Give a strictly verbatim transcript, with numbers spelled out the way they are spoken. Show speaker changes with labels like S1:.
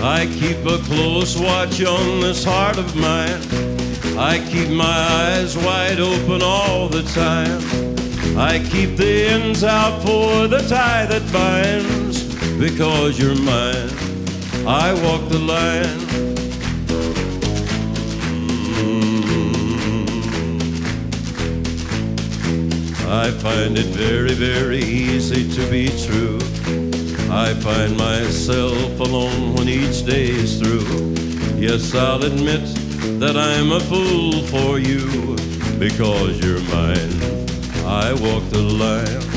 S1: I keep a close watch on this heart of mine. I keep my eyes wide open all the time. I keep the ends out for the tie that binds. Because you're mine, I walk the line. I find it very, very easy to be true. I find myself alone when each day is through. Yes, I'll admit that I'm a fool for you. Because you're mine, I walk the line.